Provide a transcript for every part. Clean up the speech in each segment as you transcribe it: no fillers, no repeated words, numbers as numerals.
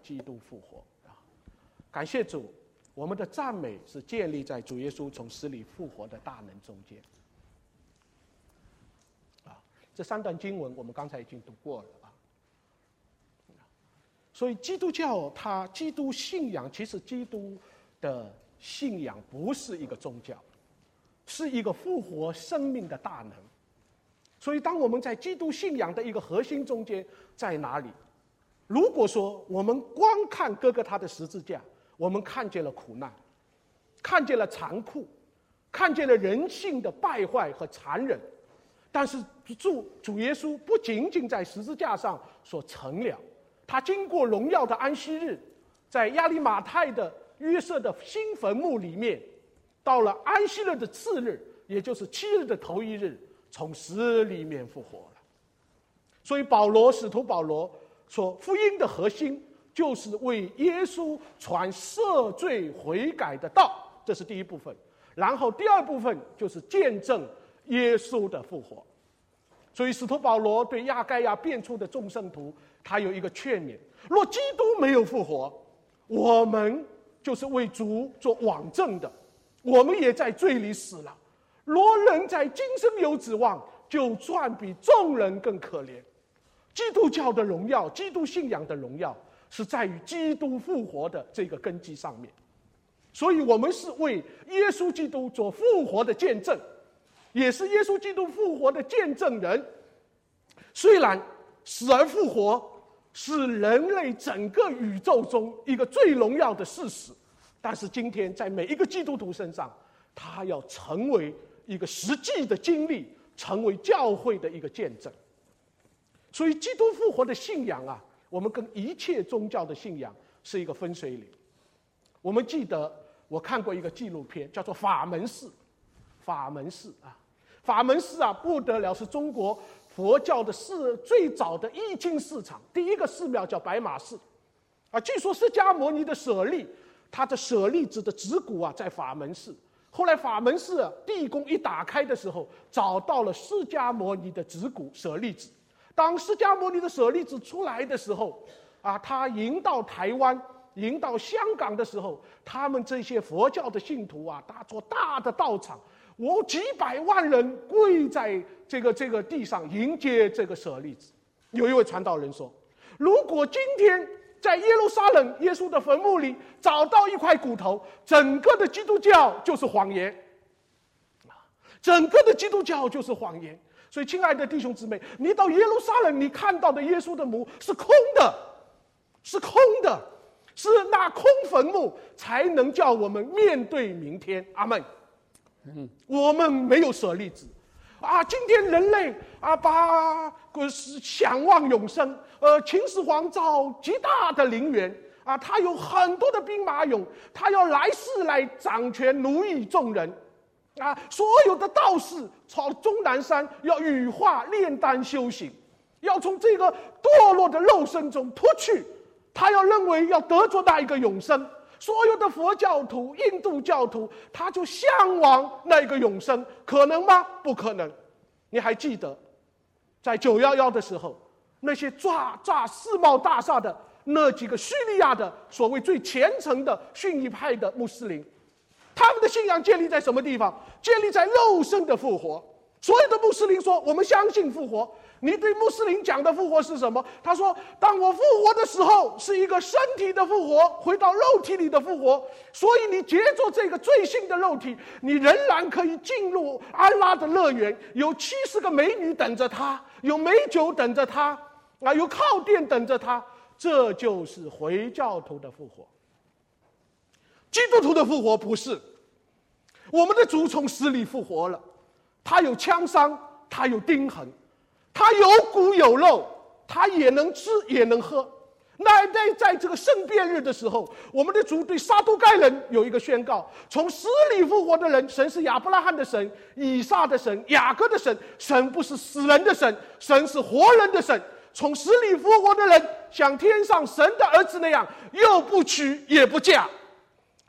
基督复活。感谢主，我们的赞美是建立在主耶稣从死里复活的大能中间。这3段经文我们刚才已经读过了所以基督教基督信仰，其实基督的信仰不是一个宗教，是一个复活生命的大能。所以当我们在基督信仰的一个核心中间在哪里？如果说我们光看哥哥他的十字架，我们看见了苦难，看见了残酷，看见了人性的败坏和残忍，但是主耶稣不仅仅在十字架上所成了，他经过荣耀的安息日，在亚利马太的约瑟的新坟墓里面，到了安息日的次日，也就是7日的头一日，从死里面复活了。所以使徒保罗说，福音的核心就是为耶稣传赦罪悔改的道，这是第一部分。然后第二部分就是见证耶稣的复活。所以使徒保罗对亚该亚变出的众圣徒，他有一个劝勉：若基督没有复活，我们就是为主做网证的，我们也在罪里死了。若人在今生有指望，就算比众人更可怜。基督教的荣耀，基督信仰的荣耀，是在于基督复活的这个根基上面。所以我们是为耶稣基督做复活的见证，也是耶稣基督复活的见证人。虽然死而复活是人类整个宇宙中一个最荣耀的事实，但是今天在每一个基督徒身上，他要成为一个实际的经历，成为教会的一个见证。所以基督复活的信仰我们跟一切宗教的信仰是一个分水岭。我们记得我看过一个纪录片，叫做法门寺。法门寺不得了，是中国佛教的最早的译经市场，第一个寺庙叫白马寺据说释迦牟尼的舍利，他的舍利子的指骨在法门寺。后来法门寺地宫一打开的时候，找到了释迦牟尼的指骨舍利子。当释迦牟尼的舍利子出来的时候他迎到台湾，迎到香港的时候，他们这些佛教的信徒搭做大的道场，几百万人跪在这个地上迎接这个舍利子。有一位传道人说，如果今天在耶路撒冷耶稣的坟墓里找到一块骨头，整个的基督教就是谎言，整个的基督教就是谎言。所以亲爱的弟兄姊妹，你到耶路撒冷，你看到的耶稣的墓是空的，是空的，是那空坟墓才能叫我们面对明天。阿们。我们没有舍利子今天人类把想望永生，秦始皇造极大的陵园他有很多的兵马俑，他要来世来掌权奴役众人所有的道士朝终南山要羽化炼丹修行，要从这个堕落的肉身中脱去，他要认为要得着那一个永生。所有的佛教徒、印度教徒，他就向往那个永生，可能吗？不可能。你还记得在911的时候，那些炸世贸大厦的那几个叙利亚的所谓最虔诚的逊尼派的穆斯林，他们的信仰建立在什么地方？建立在肉身的复活。所有的穆斯林说我们相信复活。你对穆斯林讲的复活是什么？他说，当我复活的时候是一个身体的复活，回到肉体里的复活，所以你借着这个罪性的肉体，你仍然可以进入安拉的乐园，有70个美女等着他，有美酒等着他有靠垫等着他。这就是回教徒的复活。基督徒的复活不是，我们的主从死里复活了，他有枪伤，他有钉痕，他有骨有肉，他也能吃也能喝。那在这个圣变日的时候，我们的主对撒都该人有一个宣告：从死里复活的人，神是亚伯拉罕的神、以撒的神、雅各的神，神不是死人的神，神是活人的神。从死里复活的人，像天上神的儿子那样，又不娶也不嫁。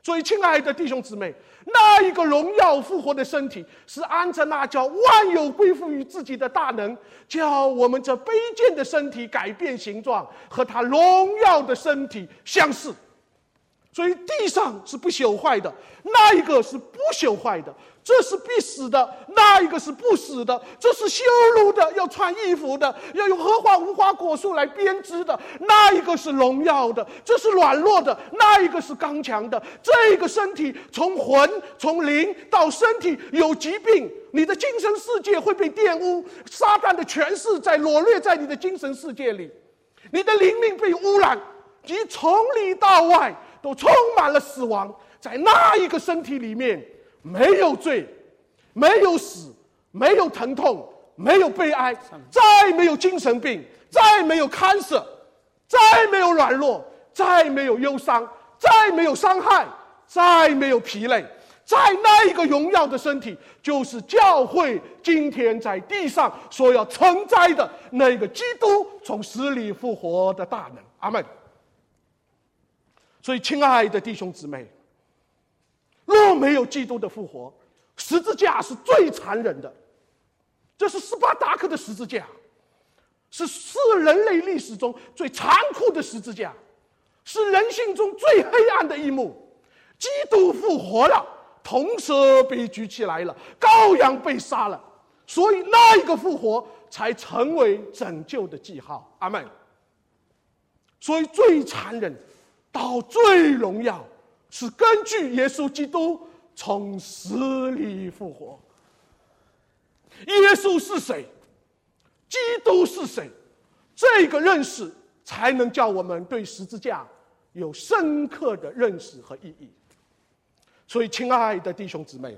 所以亲爱的弟兄姊妹，那一个荣耀复活的身体，是按着那叫万有归附于自己的大能，叫我们这卑贱的身体改变形状，和他荣耀的身体相似。所以地上是不朽坏的，那一个是不朽坏的，这是必死的，那一个是不死的，这是羞辱的，要穿衣服的，要用荷花无花果树来编织的，那一个是荣耀的，这是软弱的，那一个是刚强的。这个身体从魂从灵到身体有疾病，你的精神世界会被玷污，撒旦的权势在裸掠在你的精神世界里，你的灵命被污染，你从里到外都充满了死亡。在那一个身体里面，没有罪，没有死，没有疼痛，没有悲哀，再没有精神病，再没有cancer，再没有软弱，再没有忧伤，再没有伤害，再没有疲累。在那一个荣耀的身体，就是教会今天在地上所要承载的那个基督从死里复活的大能。阿们。所以亲爱的弟兄姊妹，若没有基督的复活，十字架是最残忍的。这是斯巴达克的十字架，是人类历史中最残酷的十字架，是人性中最黑暗的一幕。基督复活了，铜蛇被举起来了，羔羊被杀了，所以那一个复活才成为拯救的记号。阿们。所以最残忍到最荣耀，是根据耶稣基督从死里复活。耶稣是谁？基督是谁？这个认识才能叫我们对十字架有深刻的认识和意义。所以亲爱的弟兄姊妹，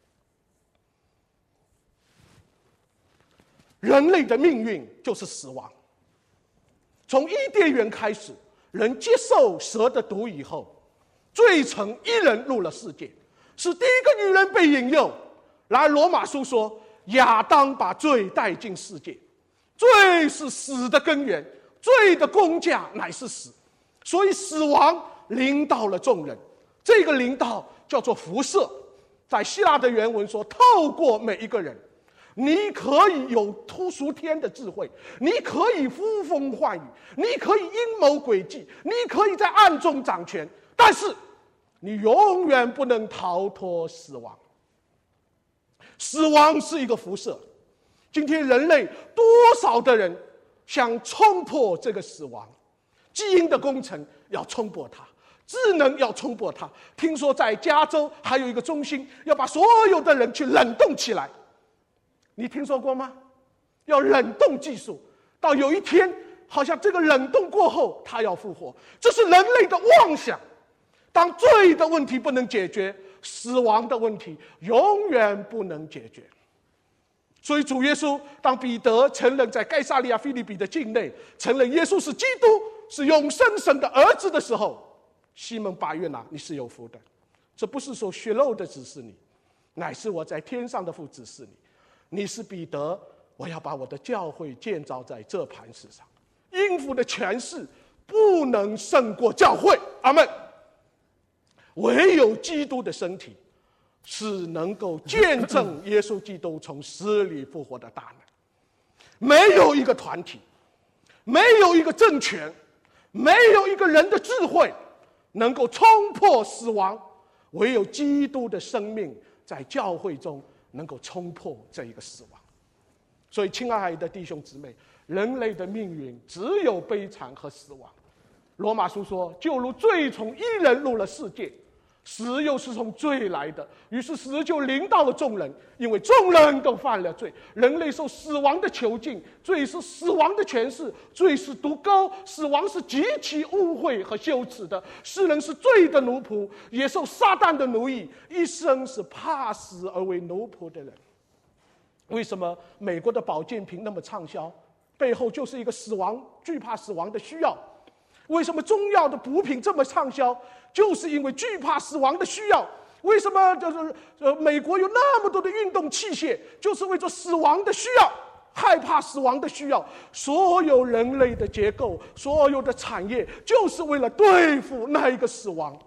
人类的命运就是死亡。从伊甸园开始，人接受蛇的毒以后，罪成一人入了世界，是第一个女人被引诱。然而罗马书说，亚当把罪带进世界，罪是死的根源，罪的工价乃是死，所以死亡临到了众人。这个临到叫做辐射，在希腊的原文说，透过每一个人，你可以有突属天的智慧，你可以呼风唤雨，你可以阴谋诡计，你可以在暗中掌权，但是你永远不能逃脱死亡。死亡是一个辐射，今天人类多少的人想冲破这个死亡，基因的工程要冲破它，智能要冲破它。听说在加州还有一个中心，要把所有的人去冷冻起来，你听说过吗？要冷冻技术，到有一天好像这个冷冻过后它要复活，这是人类的妄想。当罪的问题不能解决，死亡的问题永远不能解决。所以主耶稣当彼得承认在该撒利亚腓立比的境内承认耶稣是基督，是永生神的儿子的时候，西门巴约拿，你是有福的，这不是说血肉的指示你，乃是我在天上的父指示你。你是彼得，我要把我的教会建造在这磐石上。阴府的权势不能胜过教会。阿们。唯有基督的身体是能够见证耶稣基督从死里复活的大能。没有一个团体，没有一个政权，没有一个人的智慧能够冲破死亡，唯有基督的生命在教会中能够冲破这一个死亡。所以亲爱的弟兄姊妹，人类的命运只有悲惨和死亡。罗马书说，就如罪从一人入了世界，死又是从罪来的，于是死就临到了众人，因为众人都犯了罪，人类受死亡的囚禁，罪是死亡的权势，罪是毒钩，死亡是极其污秽和羞耻的，世人是罪的奴仆，也受撒旦的奴役，一生是怕死而为奴仆的人。为什么美国的保健品那么畅销？背后就是一个死亡，惧怕死亡的需要。为什么中药的补品这么畅销？就是因为惧怕死亡的需要。为什么美国有那么多的运动器械？就是为着死亡的需要，害怕死亡的需要。所有人类的结构，所有的产业，就是为了对付那一个死亡。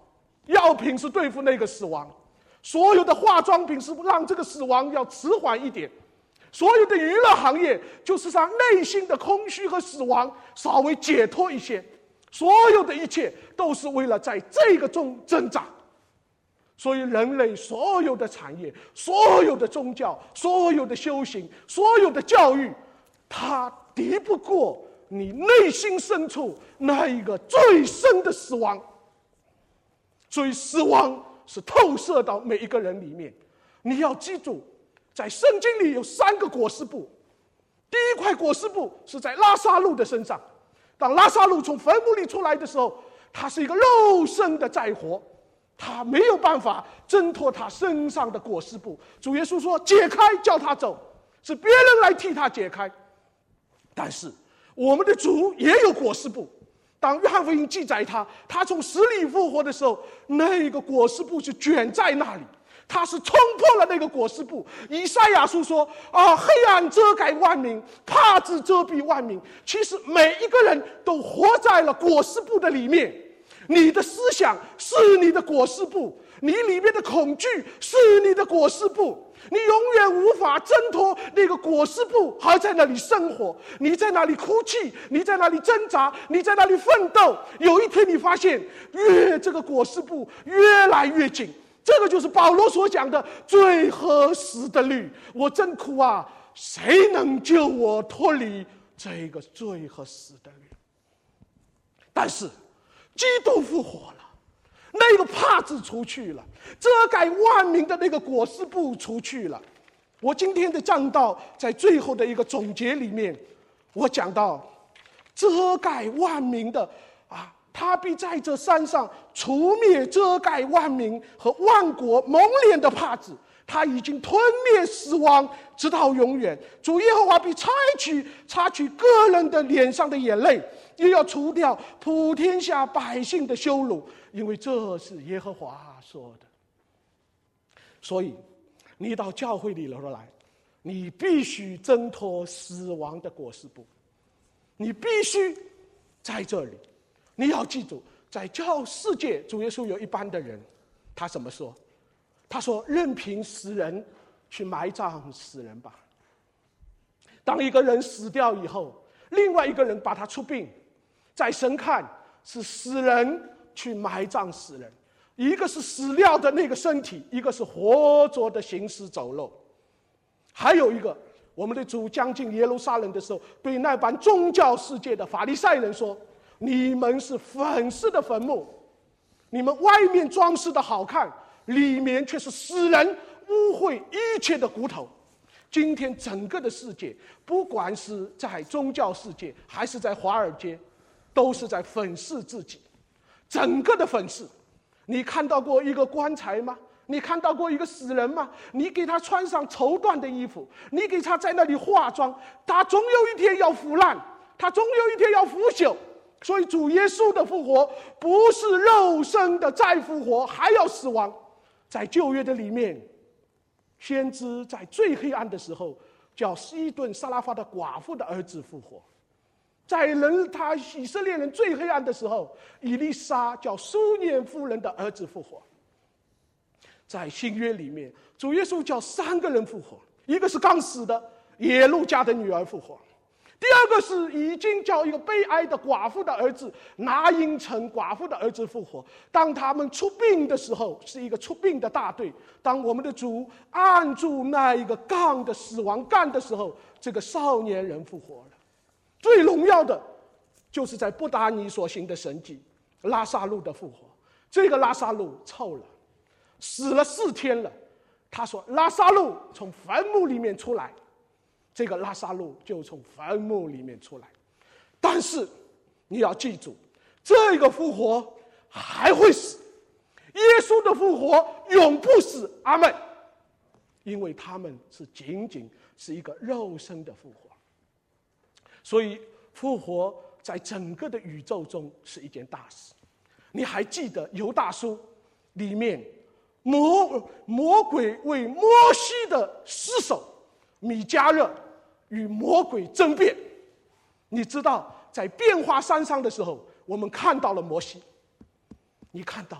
药品是对付那个死亡，所有的化妆品是让这个死亡要迟缓一点，所有的娱乐行业就是让内心的空虚和死亡稍微解脱一些，所有的一切都是为了在这个中挣扎。所以人类所有的产业，所有的宗教，所有的修行，所有的教育，它敌不过你内心深处那一个最深的死亡。所以死亡是透射到每一个人里面。你要记住，在圣经里有3个裹尸布。第一块裹尸布是在拉撒路的身上，当拉撒路从坟墓里出来的时候，他是一个肉身的在活，他没有办法挣脱他身上的裹尸布。主耶稣说解开，叫他走，是别人来替他解开。但是我们的主也有裹尸布，当约翰福音记载他从死里复活的时候，那个裹尸布是卷在那里，他是冲破了那个裹尸布。以赛亚书说黑暗遮盖万民，帕子遮蔽万民。其实每一个人都活在了裹尸布的里面，你的思想是你的裹尸布，你里面的恐惧是你的裹尸布，你永远无法挣脱那个裹尸布，还在那里生活。你在那里哭泣，你在那里挣扎，你在那里奋斗。有一天你发现，这个裹尸布越来越紧。这个就是保罗所讲的罪和死的律。我真哭啊！谁能救我脱离这个罪和死的律？但是基督复活了，那个帕子出去了，遮盖万民的那个裹尸布出去了。我今天的讲道在最后的一个总结里面，我讲到遮盖万民的他必在这山上除灭遮盖万民和万国蒙脸的帕子，他已经吞灭死亡直到永远。主耶和华必擦去个人的脸上的眼泪，也要除掉普天下百姓的羞辱，因为这是耶和华说的。所以你到教会里头来，你必须挣脱死亡的裹尸布，你必须在这里。你要记住，在世界，主耶稣有一般的人，他怎么说？他说任凭死人去埋葬死人吧。当一个人死掉以后，另外一个人把他出殡，在神看是死人去埋葬死人，一个是死掉的那个身体，一个是活着的行尸走肉。还有一个，我们的主将近耶路撒冷的时候，对那般宗教世界的法利赛人说，你们是粉饰的坟墓，你们外面装饰的好看，里面却是死人污秽一切的骨头。今天整个的世界，不管是在宗教世界还是在华尔街，都是在粉饰自己，整个的粉饰。你看到过一个棺材吗？你看到过一个死人吗？你给他穿上绸缎的衣服，你给他在那里化妆，他总有一天要腐烂，他总有一天要腐朽。所以主耶稣的复活不是肉身的再复活，还要死亡。在旧约的里面，先知在最黑暗的时候叫西顿撒拉法的寡妇的儿子复活。在以色列人最黑暗的时候，以利沙叫苏念夫人的儿子复活。在新约里面，主耶稣叫3个人复活，一个是刚死的耶路加的女儿复活，第二个是已经叫一个悲哀的寡妇的儿子拿因城寡妇的儿子复活。当他们出殡的时候，是一个出殡的大队，当我们的主按住那一个杠的死亡杠的时候，这个少年人复活了。最荣耀的就是在布达尼所行的神迹，拉撒路的复活。这个拉撒路臭了，死了4天了，他说拉撒路从坟墓里面出来，这个拉撒路就从坟墓里面出来。但是你要记住，这个复活还会死，耶稣的复活永不死，阿们。因为他们是仅仅是一个肉身的复活，所以复活在整个的宇宙中是一件大事。你还记得犹大书里面魔鬼为摩西的尸首米迦勒与魔鬼争辩。你知道在变化山上的时候，我们看到了摩西，你看到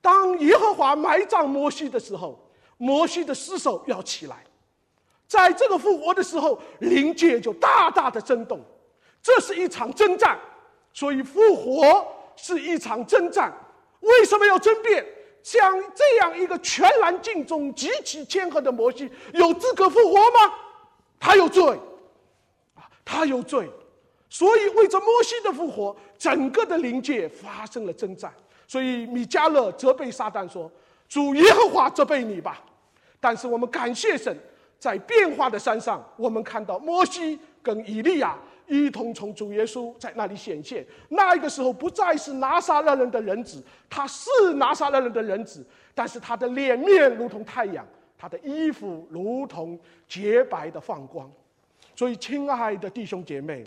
当耶和华埋葬摩西的时候，摩西的尸首要起来，在这个复活的时候，灵界就大大的震动。这是一场征战，所以复活是一场征战。为什么要争辩？像这样一个全然尽忠、极其谦和的摩西，有资格复活吗？他有罪，他有罪。所以为着摩西的复活，整个的灵界发生了征战。所以米迦勒责备撒旦说：“主耶和华责备你吧。”但是我们感谢神，在变化的山上，我们看到摩西跟以利亚一同从主耶稣在那里显现。那个时候不再是拿撒勒人的人子，他是拿撒勒人的人子，但是他的脸面如同太阳，他的衣服如同洁白的放光。所以亲爱的弟兄姐妹，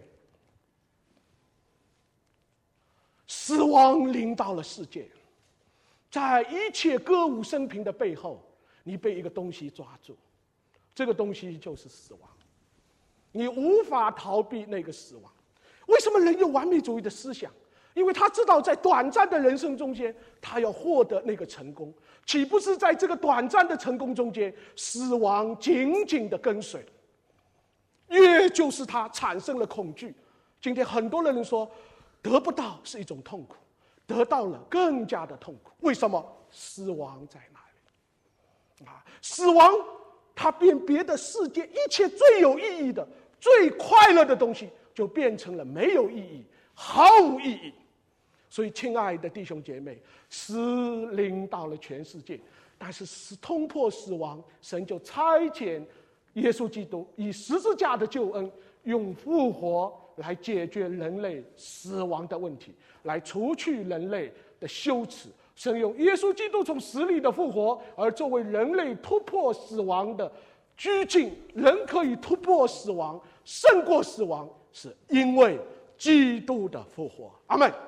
死亡临到了世界，在一切歌舞升平的背后，你被一个东西抓住，这个东西就是死亡。你无法逃避那个死亡。为什么人有完美主义的思想？因为他知道在短暂的人生中间，他要获得那个成功，岂不是在这个短暂的成功中间，死亡紧紧的跟随？也就是他产生了恐惧。今天很多人说，得不到是一种痛苦，得到了更加的痛苦。为什么？死亡在哪里？死亡它变别的世界一切最有意义的、最快乐的东西，就变成了没有意义、毫无意义。所以亲爱的弟兄姐妹，死临到了全世界，但是突破死亡，神就差遣耶稣基督以十字架的救恩，用复活来解决人类死亡的问题，来除去人类的羞耻。神用耶稣基督从死里的复活，而作为人类突破死亡的居境。人可以突破死亡，胜过死亡，是因为基督的复活。阿们。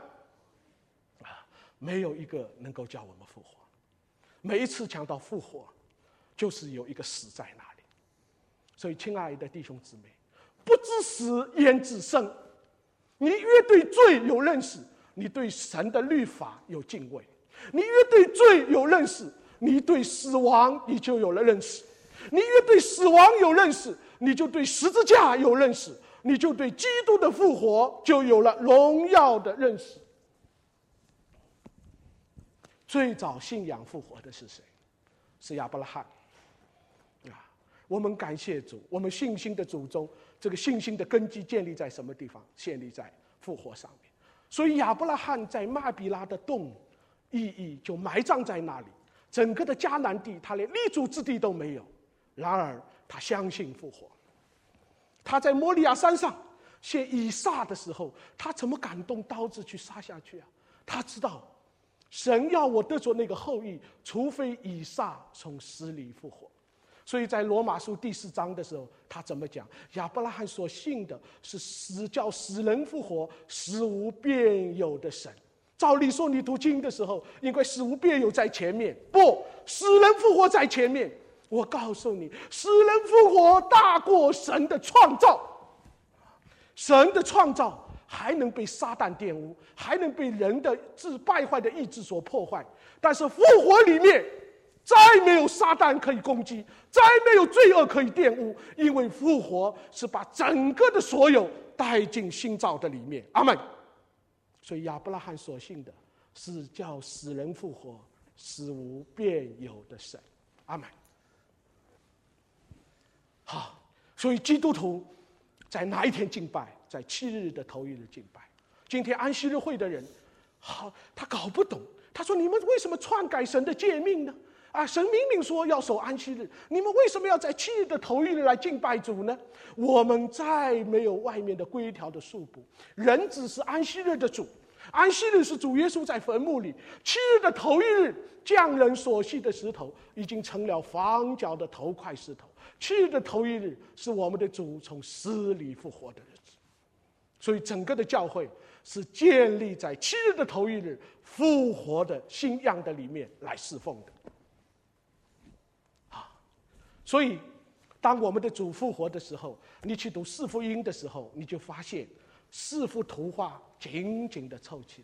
没有一个能够叫我们复活。每一次讲到复活，就是有一个死在那里。所以亲爱的弟兄姊妹，不知死焉知生。你越对罪有认识，你对神的律法有敬畏；你越对罪有认识，你对死亡你就有了认识；你越对死亡有认识，你就对十字架有认识，你就对基督的复活就有了荣耀的认识。最早信仰复活的是谁？是亚伯拉罕。我们感谢主，我们信心的祖宗，这个信心的根基建立在什么地方？建立在复活上面。所以亚伯拉罕在麦比拉的洞，意义就埋葬在那里。整个的迦南地，他连立足之地都没有。然而他相信复活。他在摩利亚山上献以撒的时候，他怎么敢动刀子去杀下去啊？他知道神要我得着那个后裔，除非以撒从死里复活。所以在罗马书第4章的时候，他怎么讲？亚伯拉罕所信的是叫死人复活、死无变有的神。照理说，你读经的时候，应该死无变有在前面，不，死人复活在前面。我告诉你，死人复活大过神的创造。神的创造还能被撒旦玷污，还能被人的败坏的意志所破坏，但是复活里面再没有撒旦可以攻击，再没有罪恶可以玷污，因为复活是把整个的所有带进新造的里面。阿们。所以亚伯拉罕所信的是叫死人复活、死无变有的神。阿们。好，所以基督徒在哪一天敬拜？在7日的头一日敬拜。今天安息日会的人，好，他搞不懂。他说：“你们为什么篡改神的诫命呢？神明明说要守安息日，你们为什么要在7日的头一日来敬拜主呢？”我们再没有外面的规条的束缚，人只是安息日的主。安息日是主耶稣在坟墓里，7日的头一日，匠人所系的石头已经成了房角的头块石头。7日的头一日是我们的主从死里复活的日子。所以整个的教会是建立在7日的头一日复活的新样的里面来侍奉的。所以当我们的主复活的时候，你去读四福音的时候，你就发现四幅图画紧紧的凑起来。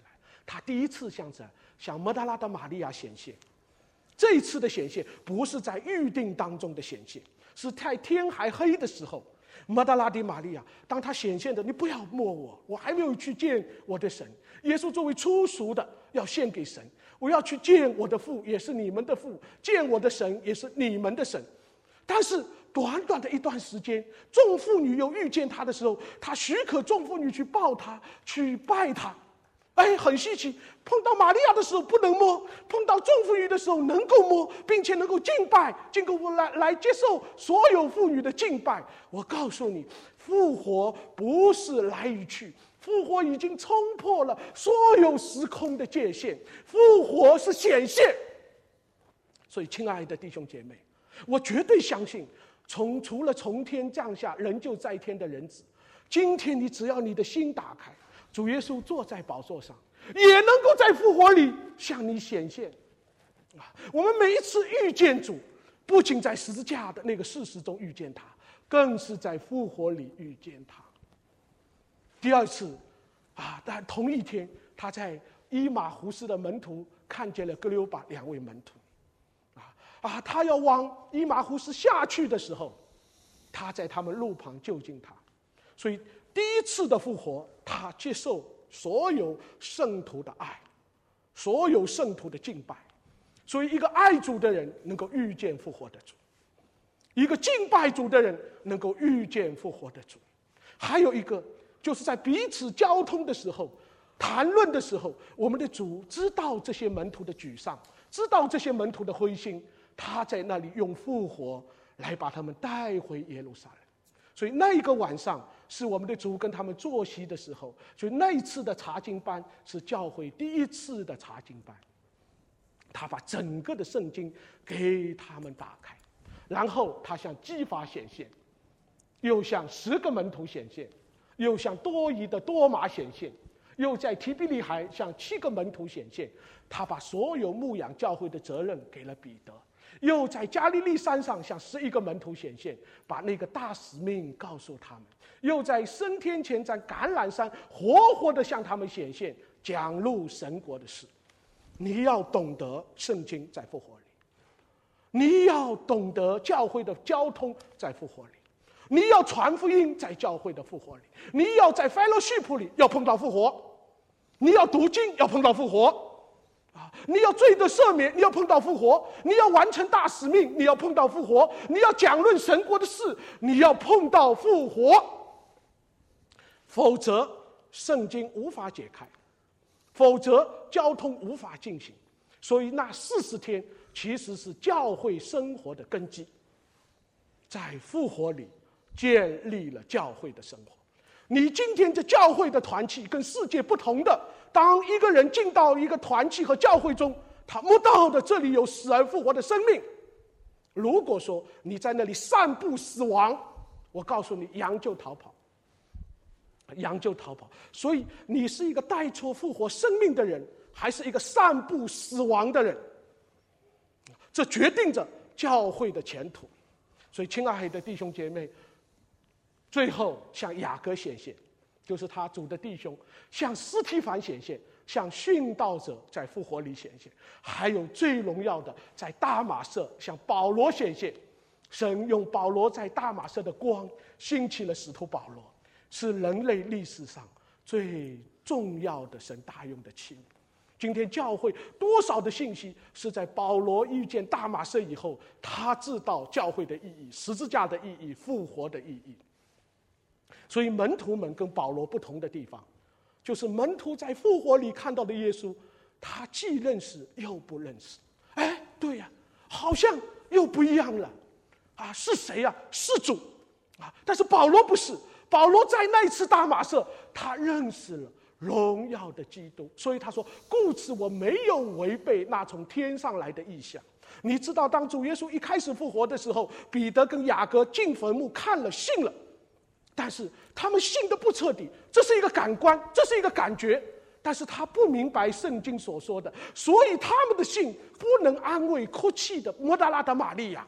他第一次向抹大拉的玛利亚显现。这一次的显现不是在预定当中的显现，是在天还黑的时候，抹大拉的玛利亚，当他显现的，你不要摸我，我还没有去见我的神。耶稣作为初熟的要献给神，我要去见我的父，也是你们的父，见我的神，也是你们的神。但是短短的一段时间，众妇女又遇见他的时候，他许可众妇女去抱他，去拜他。很稀奇，碰到玛利亚的时候不能摸，碰到众妇女的时候能够摸，并且能够敬拜，经过来接受所有妇女的敬拜。我告诉你，复活不是来与去，复活已经冲破了所有时空的界限，复活是显现。所以亲爱的弟兄姐妹，我绝对相信，除了从天降下仍旧在天的人子，今天你只要你的心打开，主耶稣坐在宝座上，也能够在复活里向你显现。我们每一次遇见主，不仅在十字架的那个事实中遇见他，更是在复活里遇见他。第二次但同一天，他在伊马胡斯的门徒看见了格留巴2位门徒。他要往伊马胡斯下去的时候，他在他们路旁就近他。所以第一次的复活，他接受所有圣徒的爱，所有圣徒的敬拜。所以一个爱主的人能够遇见复活的主，一个敬拜主的人能够遇见复活的主。还有一个就是在彼此交通的时候，谈论的时候，我们的主知道这些门徒的沮丧，知道这些门徒的灰心，他在那里用复活来把他们带回耶路撒冷。所以那一个晚上是我们的主跟他们坐席的时候，所以那一次的查经班是教会第一次的查经班。他把整个的圣经给他们打开，然后他向基法显现，又向10个门徒显现，又向多疑的多马显现，又在提比利海向7个门徒显现。他把所有牧养教会的责任给了彼得，又在加利利山上向11个门徒显现，把那个大使命告诉他们，又在升天前在橄榄山活活的向他们显现，讲论神国的事。你要懂得圣经在复活里，你要懂得教会的交通在复活里，你要传福音在教会的复活里，你要在 fellowship 里要碰到复活，你要读经要碰到复活你要罪的赦免，你要碰到复活；你要完成大使命，你要碰到复活；你要讲论神国的事，你要碰到复活。否则，圣经无法解开，否则交通无法进行。所以，那40天其实是教会生活的根基，在复活里建立了教会的生活。你今天这教会的团契跟世界不同的，当一个人进到一个团契和教会中，他摸到的这里有死而复活的生命。如果说你在那里散布死亡，我告诉你，羊就逃跑，羊就逃跑。所以你是一个带出复活生命的人，还是一个散布死亡的人，这决定着教会的前途。所以亲爱的弟兄姐妹，最后向雅各显现，就是他主的弟兄，向司提反显现，向殉道者在复活里显现，还有最荣耀的在大马色向保罗显现。神用保罗在大马色的光兴起了使徒保罗，是人类历史上最重要的神大用的器皿。今天教会多少的信息是在保罗遇见大马色以后，他知道教会的意义、十字架的意义、复活的意义。所以门徒们跟保罗不同的地方，就是门徒在复活里看到的耶稣，他既认识又不认识。对呀，好像又不一样了是谁呀？是主但是保罗不是，保罗在那一次大马色，他认识了荣耀的基督，所以他说：“故此我没有违背那从天上来的意象。”你知道，当主耶稣一开始复活的时候，彼得跟雅各进坟墓看了，信了。但是他们信的不彻底，这是一个感官，这是一个感觉，但是他不明白圣经所说的，所以他们的信不能安慰哭泣的抹大拉的玛利亚，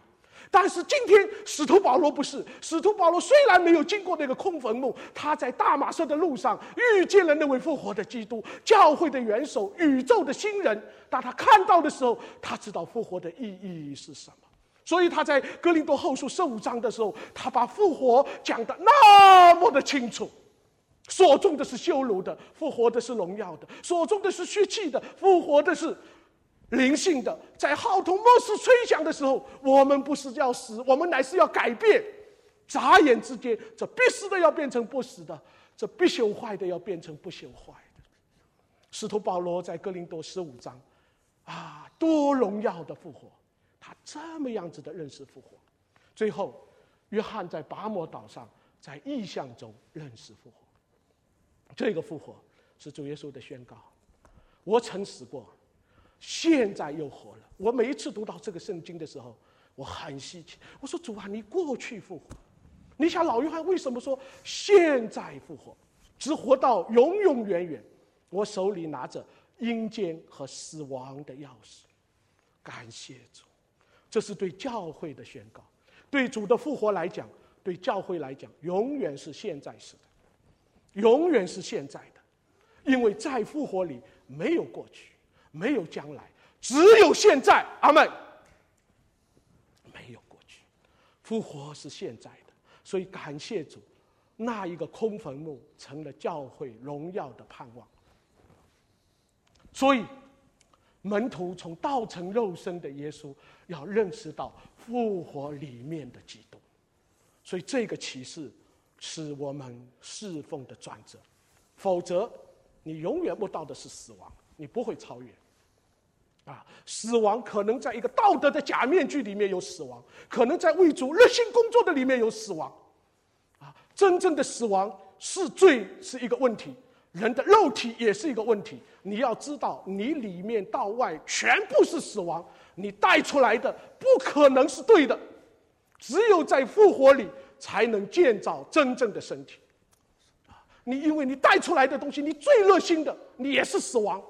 但是今天使徒保罗不是，使徒保罗虽然没有经过那个空坟墓，他在大马色的路上遇见了那位复活的基督，教会的元首，宇宙的新人。当他看到的时候，他知道复活的意义是什么。所以他在哥林多后书15章的时候，他把复活讲得那么的清楚。所种的是羞辱的，复活的是荣耀的；所种的是血气的，复活的是灵性的。在号筒末世吹响的时候，我们不是要死，我们乃是要改变。眨眼之间，这必死的要变成不死的，这必朽坏的要变成不朽坏的。使徒保罗在哥林多15章多荣耀的复活，他这么样子的认识复活。最后约翰在拔摩岛上在异象中认识复活。这个复活是主耶稣的宣告，我曾死过，现在又活了。我每一次读到这个圣经的时候，我很稀奇，我说主啊，你过去复活，你想老约翰为什么说现在复活，只活到永永远远？我手里拿着阴间和死亡的钥匙。感谢主，这是对教会的宣告。对主的复活来讲，对教会来讲，永远是现在式的，永远是现在的。因为在复活里没有过去，没有将来，只有现在。阿们。没有过去，复活是现在的。所以感谢主，那一个空坟墓成了教会荣耀的盼望。所以门徒从道成肉身的耶稣要认识到复活里面的基督。所以这个启示是我们侍奉的转折，否则你永远不到的是死亡，你不会超越。死亡可能在一个道德的假面具里面有死亡，可能在为主热心工作的里面有死亡。真正的死亡是罪，是一个问题，人的肉体也是一个问题。你要知道，你里面到外全部是死亡，你带出来的不可能是对的。只有在复活里才能建造真正的身体。因为你带出来的东西，你最热心的，你也是死亡。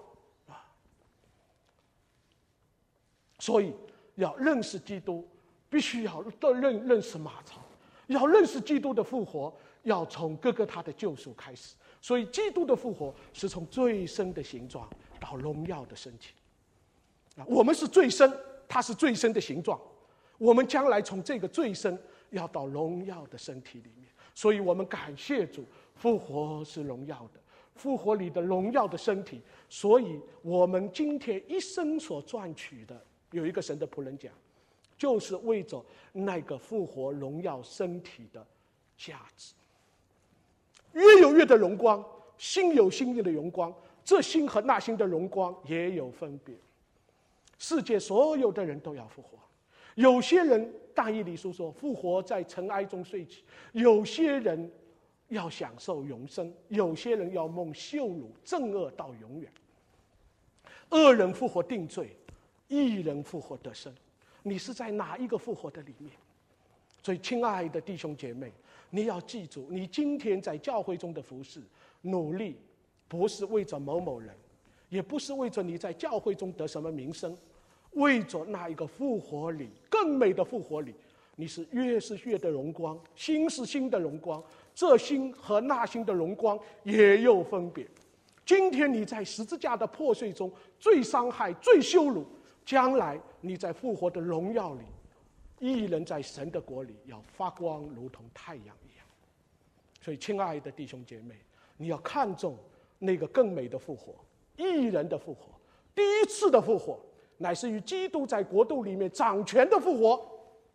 所以要认识基督，必须要认识马槽，要认识基督的复活，要从各个他的救赎开始。所以基督的复活是从最深的形状到荣耀的身体。我们是最深，他是最深的形状，我们将来从这个最深要到荣耀的身体里面。所以我们感谢主，复活是荣耀的，复活里的荣耀的身体。所以我们今天一生所赚取的，有一个神的仆人讲，就是为着那个复活荣耀身体的价值。越有越的荣光，心有心的荣光，这心和那心的荣光也有分别。世界所有的人都要复活，有些人但以理书说复活在尘埃中睡起，有些人要享受永生，有些人要蒙羞辱憎恶到永远。恶人复活定罪，义人复活得生。你是在哪一个复活的里面？所以亲爱的弟兄姐妹，你要记住，你今天在教会中的服事努力，不是为着某某人，也不是为着你在教会中得什么名声，为着那一个复活里更美的复活里，你是越的荣光，心是心的荣光，这心和那心的荣光也有分别。今天你在十字架的破碎中最伤害最羞辱，将来你在复活的荣耀里，义人在神的国里要发光，如同太阳一样。所以亲爱的弟兄姐妹，你要看重那个更美的复活，义人的复活，第一次的复活，乃是与基督在国度里面掌权的复活。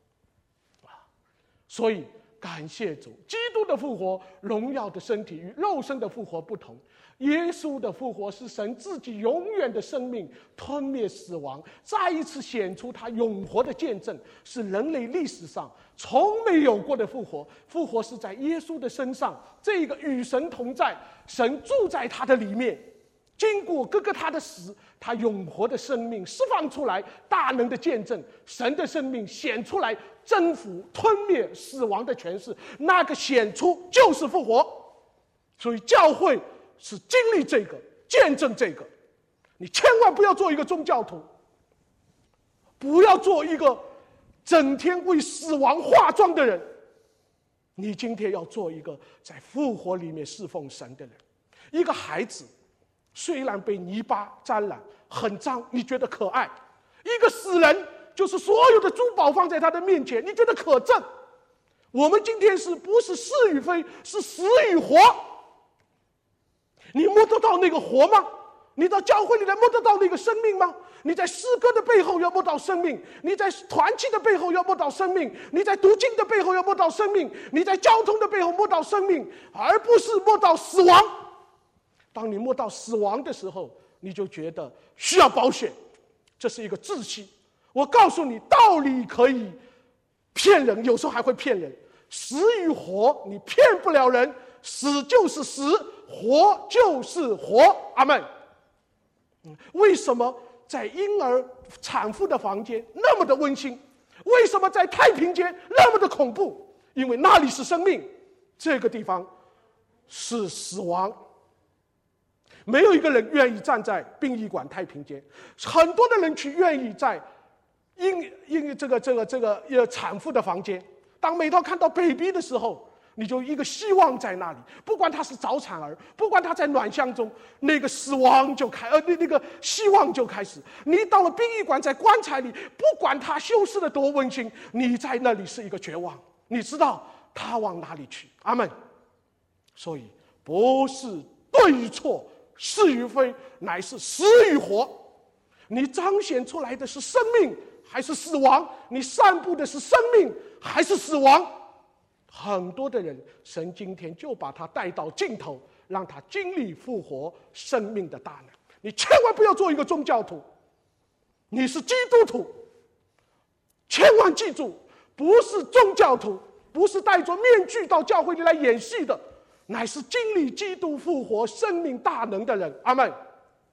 所以感谢主，基督的复活荣耀的身体与肉身的复活不同。耶稣的复活是神自己永远的生命吞灭死亡，再一次显出他永活的见证，是人类历史上从没有过的复活。复活是在耶稣的身上，这个与神同在，神住在他的里面，经过各个他的死，他永活的生命释放出来，大能的见证，神的生命显出来，征服吞灭死亡的权势，那个显出就是复活。所以教会是经历这个，见证这个。你千万不要做一个宗教徒，不要做一个整天为死亡化妆的人，你今天要做一个在复活里面侍奉神的人。一个孩子虽然被泥巴沾染很脏，你觉得可爱；一个死人，就是所有的珠宝放在他的面前，你觉得可憎。我们今天是不是是与非，是死与活？你摸得到那个活吗？你到教会里来摸得到那个生命吗？你在诗歌的背后要摸到生命，你在团契的背后要摸到生命，你在读经的背后要摸到生命，你在交通的背后摸到生命，而不是摸到死亡。当你摸到死亡的时候，你就觉得需要保险，这是一个窒息。我告诉你，道理可以骗人，有时候还会骗人。死与活，你骗不了人，死就是死，活就是活。阿们。为什么在婴儿产妇的房间那么的温馨？为什么在太平间那么的恐怖？因为那里是生命，这个地方是死亡。没有一个人愿意站在殡仪馆太平间，很多的人去愿意在产妇的房间。当每到看到 baby 的时候，你就一个希望在那里，不管他是早产儿，不管他在暖箱中，那个死亡就那个希望就开始。你到了殡仪馆，在棺材里，不管他修饰的多温馨，你在那里是一个绝望。你知道他往哪里去？阿们。所以不是对与错，是与非，乃是死与活。你彰显出来的是生命还是死亡？你散布的是生命还是死亡？很多的人，神今天就把他带到尽头，让他经历复活生命的大能。你千万不要做一个宗教徒，你是基督徒。千万记住，不是宗教徒，不是戴着面具到教会里来演戏的，乃是经历基督复活生命大能的人。阿们。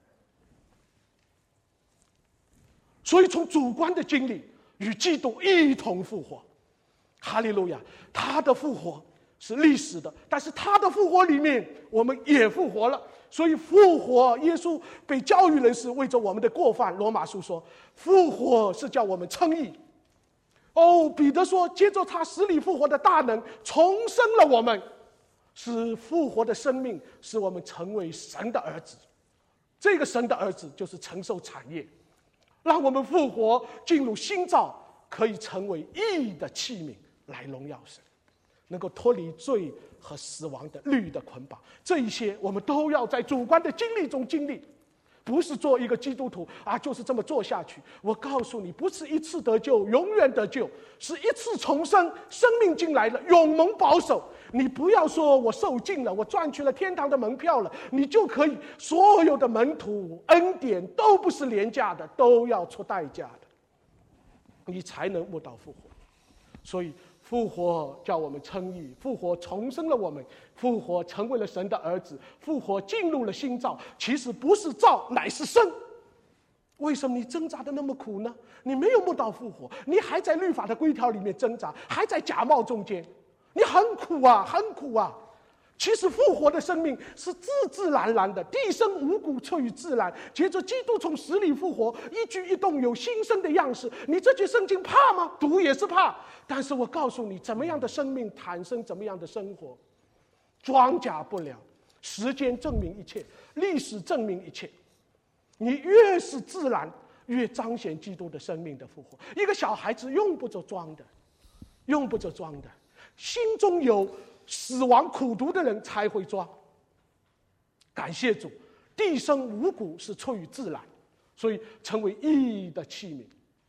所以从主观的经历与基督一同复活。哈利路亚！他的复活是历史的，但是他的复活里面我们也复活了。所以复活，耶稣被教育人是为着我们的过犯。罗马书说，复活是叫我们称义。彼得说，接着他死里复活的大能重生了我们，使复活的生命使我们成为神的儿子。这个神的儿子就是承受产业，让我们复活进入新造，可以成为义的器皿来荣耀神，能够脱离罪和死亡的律的捆绑。这一些我们都要在主观的经历中经历，不是做一个基督徒就是这么做下去。我告诉你，不是一次得救永远得救，是一次重生，生命进来了，永蒙保守。你不要说我受尽了，我赚取了天堂的门票了，你就可以。所有的门徒恩典都不是廉价的，都要出代价的，你才能摸到复活。所以复活叫我们称义，复活重生了我们，复活成为了神的儿子，复活进入了新造。其实不是造，乃是生。为什么你挣扎的那么苦呢？你没有摸到复活，你还在律法的规条里面挣扎，还在假冒中间，你很苦啊，很苦啊。其实复活的生命是自自然然的，地生五谷出于自然。接着基督从死里复活，一举一动有新生的样式。你这句圣经怕吗？读也是怕，但是我告诉你，怎么样的生命产生怎么样的生活，装假不了。时间证明一切，历史证明一切。你越是自然，越彰显基督的生命的复活。一个小孩子用不着装的，用不着装的，心中有死亡苦毒的人才会装。感谢主，地生五谷是出于自然，所以成为义的器皿。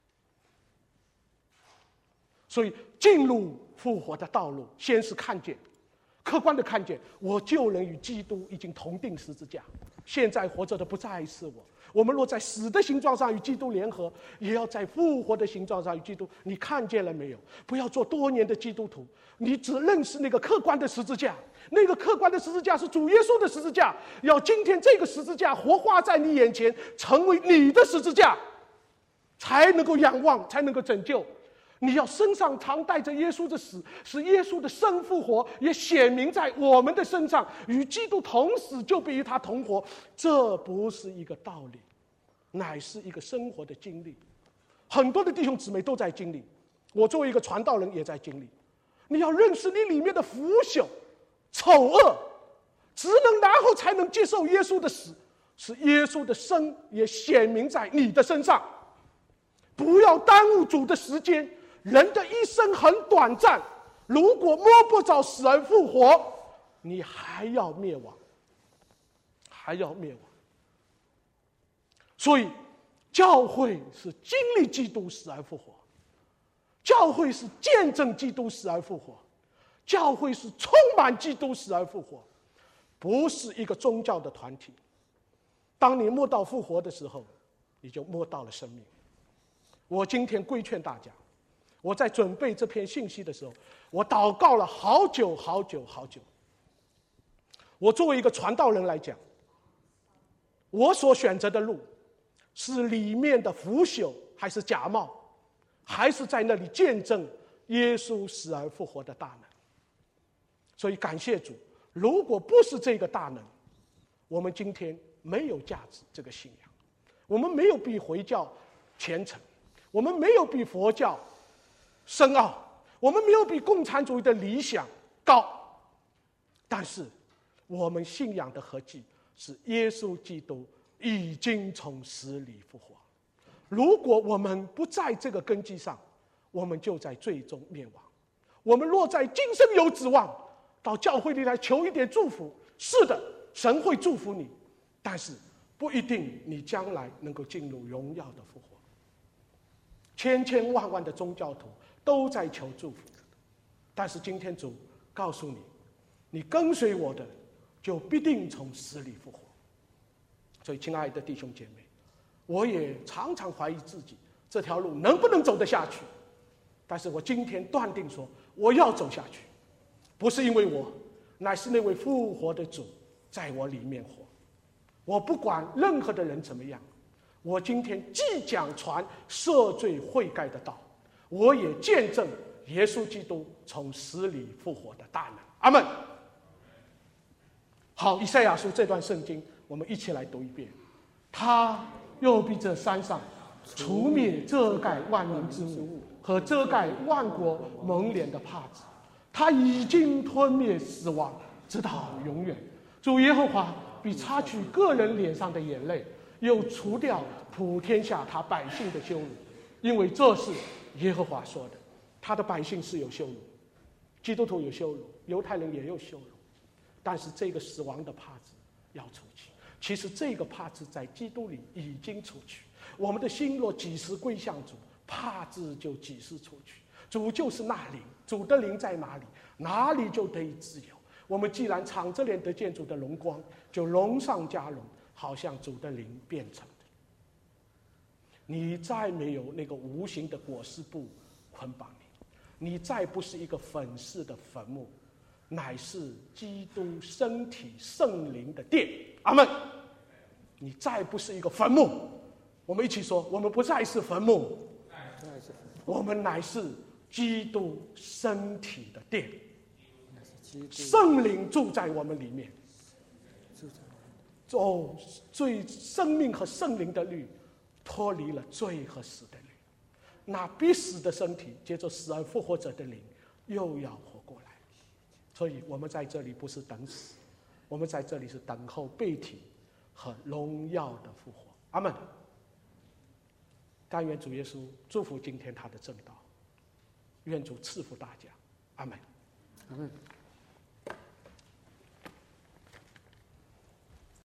所以进入复活的道路，先是看见，客观的看见，我救人与基督已经同定十字架，现在活着的不再是我。我们若在死的形状上与基督联合，也要在复活的形状上与基督。你看见了没有？不要做多年的基督徒，你只认识那个客观的十字架，那个客观的十字架是主耶稣的十字架。要今天这个十字架活化在你眼前，成为你的十字架，才能够仰望，才能够拯救。你要身上常带着耶稣的死，使耶稣的生复活也显明在我们的身上，与基督同死，就必与他同活。这不是一个道理，乃是一个生活的经历。很多的弟兄姊妹都在经历， 我作为一个传道人也在经历。你要认识你里面的腐朽、丑恶，只能然后才能接受耶稣的死，使耶稣的生也显明在你的身上。不要耽误主的时间，人的一生很短暂，如果摸不着死而复活，你还要灭亡，还要灭亡。所以教会是经历基督死而复活，教会是见证基督死而复活，教会是充满基督死而复活，不是一个宗教的团体。当你摸到复活的时候，你就摸到了生命。我今天规劝大家，我在准备这篇信息的时候，我祷告了好久好久好久。我作为一个传道人来讲，我所选择的路是里面的腐朽，还是假冒，还是在那里见证耶稣死而复活的大能？所以感谢主，如果不是这个大能，我们今天没有价值这个信仰，我们没有比回教虔诚，我们没有比佛教深奥，我们没有比共产主义的理想高，但是我们信仰的核心是耶稣基督已经从死里复活。如果我们不在这个根基上，我们就在最终灭亡。我们若在今生有指望，到教会里来求一点祝福，是的，神会祝福你，但是不一定你将来能够进入荣耀的复活。千千万万的宗教徒都在求祝福，但是今天主告诉你，你跟随我的就必定从死里复活。所以亲爱的弟兄姐妹，我也常常怀疑自己这条路能不能走得下去，但是我今天断定说我要走下去，不是因为我，乃是那位复活的主在我里面活。我不管任何的人怎么样，我今天既讲传赦罪悔改的道，我也见证耶稣基督从死里复活的大能。阿们。好，以赛亚书这段圣经我们一起来读一遍。他又必这山上除灭遮盖万民之物和遮盖万国蒙脸的帕子，他已经吞灭死亡直到永远。主耶和华必擦去个人脸上的眼泪，又除掉普天下他百姓的羞辱，因为这是耶和华说的。他的百姓是有羞辱，基督徒有羞辱，犹太人也有羞辱，但是这个死亡的帕子要除去。其实这个帕子在基督里已经除去，我们的心若几时归向主，帕子就几时除去。主就是那灵，主的灵在哪里，哪里就得以自由。我们既然敞着脸得见主的荣光，就荣上加荣，好像主的灵变成的。你再没有那个无形的裹尸布捆绑你，你再不是一个粉饰的坟墓，乃是基督身体圣灵的殿。阿们。你再不是一个坟墓，我们一起说，我们不再是坟墓，我们乃是基督身体的殿，圣灵住在我们里面。罪生命和圣灵的律脱离了罪和死的律，那必死的身体接着死而复活者的灵又要活过来。所以我们在这里不是等死，我们在这里是等候被提和荣耀的复活。阿们。但愿主耶稣祝福今天他的正道，愿主赐福大家。阿们。阿们。